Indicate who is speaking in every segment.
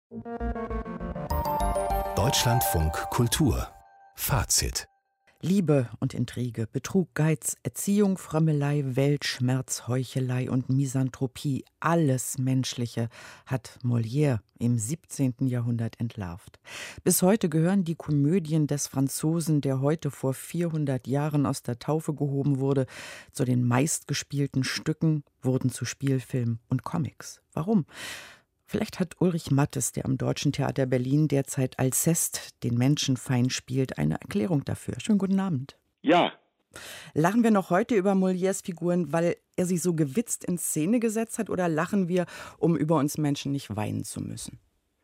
Speaker 1: Deutschlandfunk Kultur Fazit.
Speaker 2: Liebe und Intrige, Betrug, Geiz, Erziehung, Frömmelei, Weltschmerz, Heuchelei und Misanthropie, alles Menschliche hat Molière im 17. Jahrhundert entlarvt. Bis heute gehören die Komödien des Franzosen, der heute vor 400 Jahren aus der Taufe gehoben wurde, zu den meistgespielten Stücken, wurden zu Spielfilmen und Comics. Warum? Vielleicht hat Ulrich Mattes, der am Deutschen Theater Berlin derzeit Alceste, den Menschenfeind spielt, eine Erklärung dafür. Schönen guten Abend.
Speaker 3: Ja.
Speaker 2: Lachen wir noch heute über Molières Figuren, weil er sie so gewitzt in Szene gesetzt hat, oder lachen wir, um über uns Menschen nicht weinen zu müssen?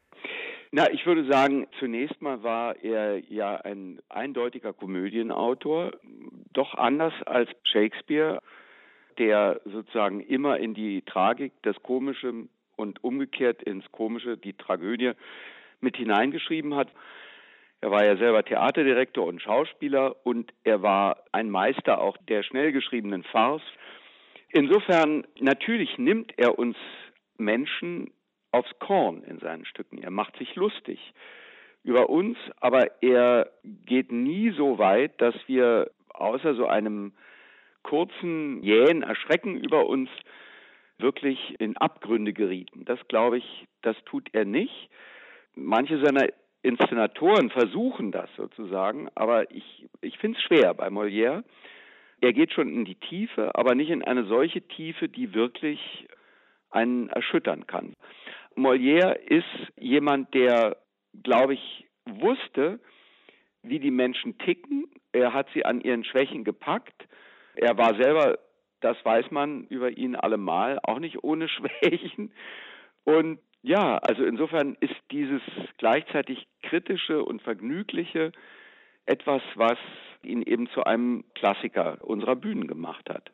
Speaker 3: Na, ich würde sagen, zunächst mal war er ja ein eindeutiger Komödienautor, doch anders als Shakespeare, der sozusagen immer in die Tragik, das Komische und umgekehrt ins Komische, die Tragödie mit hineingeschrieben hat. Er war ja selber Theaterdirektor und Schauspieler und er war ein Meister auch der schnell geschriebenen Farce. Insofern, natürlich nimmt er uns Menschen aufs Korn in seinen Stücken. Er macht sich lustig über uns, aber er geht nie so weit, dass wir außer so einem kurzen, jähen Erschrecken über uns wirklich in Abgründe gerieten. Das, glaube ich, das tut er nicht. Manche seiner Inszenatoren versuchen das sozusagen, aber ich finde es schwer bei Molière. Er geht schon in die Tiefe, aber nicht in eine solche Tiefe, die wirklich einen erschüttern kann. Molière ist jemand, der, glaube ich, wusste, wie die Menschen ticken. Er hat sie an ihren Schwächen gepackt. Er war selber, das weiß man über ihn allemal, auch nicht ohne Schwächen. Und ja, also insofern ist dieses gleichzeitig Kritische und Vergnügliche etwas, was ihn eben zu einem Klassiker unserer Bühnen gemacht hat.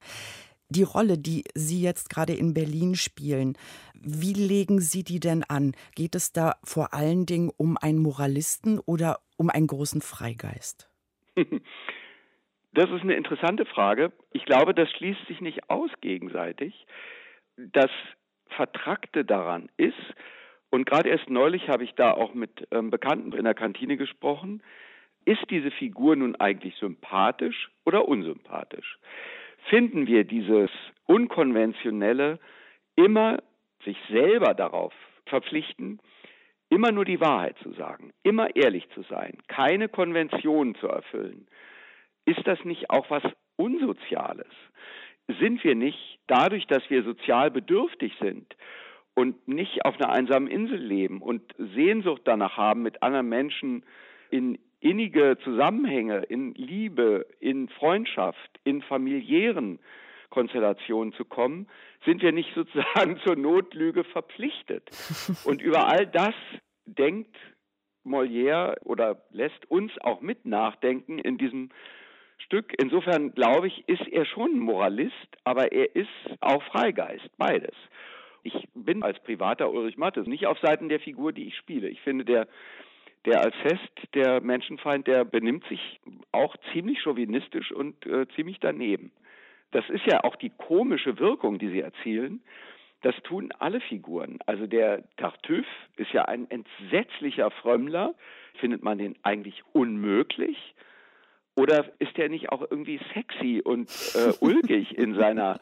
Speaker 2: Die Rolle, die Sie jetzt gerade in Berlin spielen, wie legen Sie die denn an? Geht es da vor allen Dingen um einen Moralisten oder um einen großen Freigeist?
Speaker 3: Das ist eine interessante Frage. Ich glaube, das schließt sich nicht aus gegenseitig. Das Vertrackte daran ist, und gerade erst neulich habe ich da auch mit Bekannten in der Kantine gesprochen, ist diese Figur nun eigentlich sympathisch oder unsympathisch? Finden wir dieses Unkonventionelle, immer sich selber darauf verpflichten, immer nur die Wahrheit zu sagen, immer ehrlich zu sein, keine Konventionen zu erfüllen? Ist das nicht auch was Unsoziales? Sind wir nicht, dadurch, dass wir sozial bedürftig sind und nicht auf einer einsamen Insel leben und Sehnsucht danach haben, mit anderen Menschen in innige Zusammenhänge, in Liebe, in Freundschaft, in familiären Konstellationen zu kommen, sind wir nicht sozusagen zur Notlüge verpflichtet? Und über all das denkt Molière oder lässt uns auch mit nachdenken in diesem Stück. Insofern, glaube ich, ist er schon ein Moralist, aber er ist auch Freigeist, beides. Ich bin als privater Ulrich Mattes nicht auf Seiten der Figur, die ich spiele. Ich finde, der Alceste, der Menschenfeind, der benimmt sich auch ziemlich chauvinistisch und ziemlich daneben. Das ist ja auch die komische Wirkung, die sie erzielen. Das tun alle Figuren. Also der Tartuffe ist ja ein entsetzlicher Frömmler. Findet man den eigentlich unmöglich? Oder ist der nicht auch irgendwie sexy und ulkig in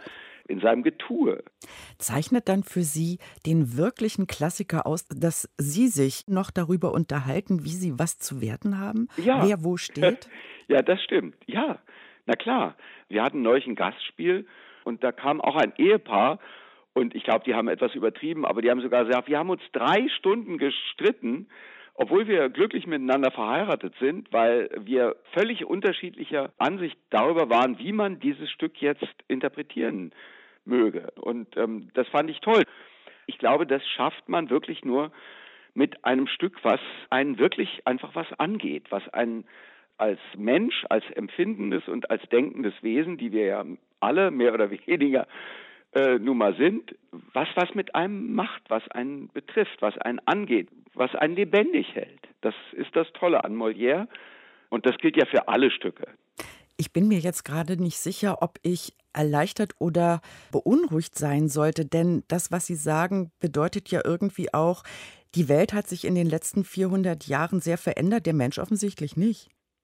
Speaker 3: seinem Getue?
Speaker 2: Zeichnet dann für Sie den wirklichen Klassiker aus, dass Sie sich noch darüber unterhalten, wie Sie was zu werten haben?
Speaker 3: Ja.
Speaker 2: Wer wo steht?
Speaker 3: Ja, das stimmt. Ja, na klar. Wir hatten neulich ein Gastspiel und da kam auch ein Ehepaar und ich glaube, die haben etwas übertrieben, aber die haben sogar gesagt, wir haben uns 3 Stunden gestritten, obwohl wir glücklich miteinander verheiratet sind, weil wir völlig unterschiedlicher Ansicht darüber waren, wie man dieses Stück jetzt interpretieren möge. Und das fand ich toll. Ich glaube, das schafft man wirklich nur mit einem Stück, was einen wirklich einfach was angeht, was einen als Mensch, als empfindendes und als denkendes Wesen, die wir ja alle mehr oder weniger nun mal sind, was mit einem macht, was einen betrifft, was einen angeht, was einen lebendig hält. Das ist das Tolle an Molière und das gilt ja für alle Stücke.
Speaker 2: Ich bin mir jetzt gerade nicht sicher, ob ich erleichtert oder beunruhigt sein sollte, denn das, was Sie sagen, bedeutet ja irgendwie auch, Die Welt hat sich in den letzten 400 Jahren sehr verändert, der Mensch offensichtlich nicht.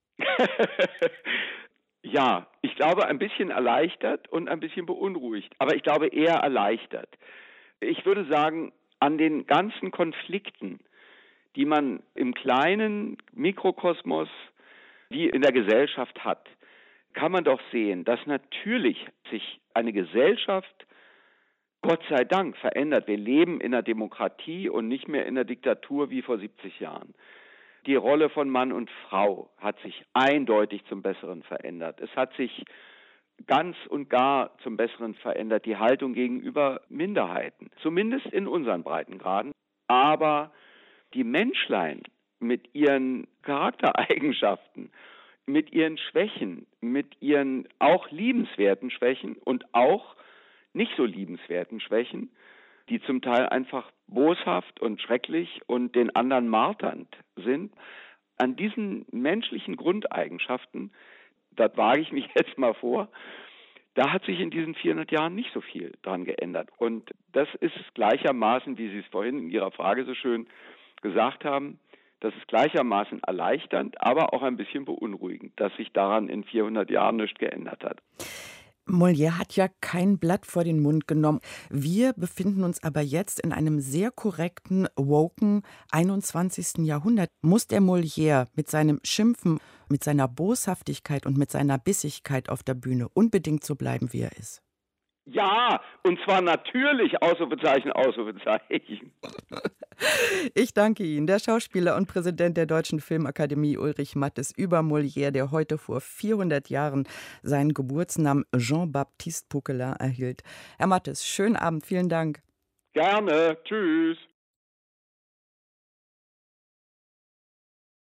Speaker 3: Ja, ich glaube, ein bisschen erleichtert und ein bisschen beunruhigt, aber ich glaube eher erleichtert. Ich würde sagen, an den ganzen Konflikten, die man im kleinen Mikrokosmos, die in der Gesellschaft hat, kann man doch sehen, dass natürlich sich eine Gesellschaft, Gott sei Dank, verändert. Wir leben in einer Demokratie und nicht mehr in einer Diktatur wie vor 70 Jahren. Die Rolle von Mann und Frau hat sich eindeutig zum Besseren verändert. Es hat sich ganz und gar zum Besseren verändert, die Haltung gegenüber Minderheiten, zumindest in unseren Breitengraden. Aber die Menschlein mit ihren Charaktereigenschaften, mit ihren Schwächen, mit ihren auch liebenswerten Schwächen und auch nicht so liebenswerten Schwächen, die zum Teil einfach boshaft und schrecklich und den anderen marternd sind. An diesen menschlichen Grundeigenschaften, da wage ich mich jetzt mal vor, da hat sich in diesen 400 Jahren nicht so viel dran geändert. Und das ist gleichermaßen, wie Sie es vorhin in Ihrer Frage so schön gesagt haben, das ist gleichermaßen erleichternd, aber auch ein bisschen beunruhigend, dass sich daran in 400 Jahren nichts geändert hat.
Speaker 2: Molière hat ja kein Blatt vor den Mund genommen. Wir befinden uns aber jetzt in einem sehr korrekten, woken 21. Jahrhundert. Muss der Molière mit seinem Schimpfen, mit seiner Boshaftigkeit und mit seiner Bissigkeit auf der Bühne unbedingt so bleiben, wie er ist?
Speaker 3: Ja, und zwar natürlich, Ausrufezeichen, Ausrufezeichen.
Speaker 2: Ich danke Ihnen, der Schauspieler und Präsident der Deutschen Filmakademie Ulrich Mattes über Molière, der heute vor 400 Jahren seinen Geburtsnamen Jean-Baptiste Poquelin erhielt. Herr Mattes, schönen Abend, vielen Dank.
Speaker 3: Gerne, tschüss.